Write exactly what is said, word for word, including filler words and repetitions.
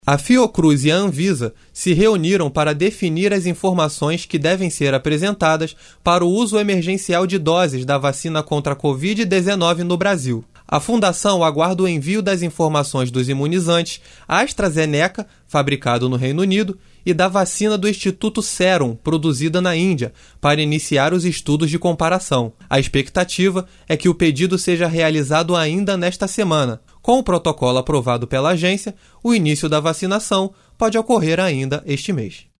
A Fiocruz e a Anvisa se reuniram para definir as informações que devem ser apresentadas para o uso emergencial de doses da vacina contra a covid dezenove no Brasil. A Fundação aguarda o envio das informações dos imunizantes AstraZeneca, fabricado no Reino Unido, e da vacina do Instituto Serum, produzida na Índia, para iniciar os estudos de comparação. A expectativa é que o pedido seja realizado ainda nesta semana. Com o protocolo aprovado pela agência, o início da vacinação pode ocorrer ainda este mês.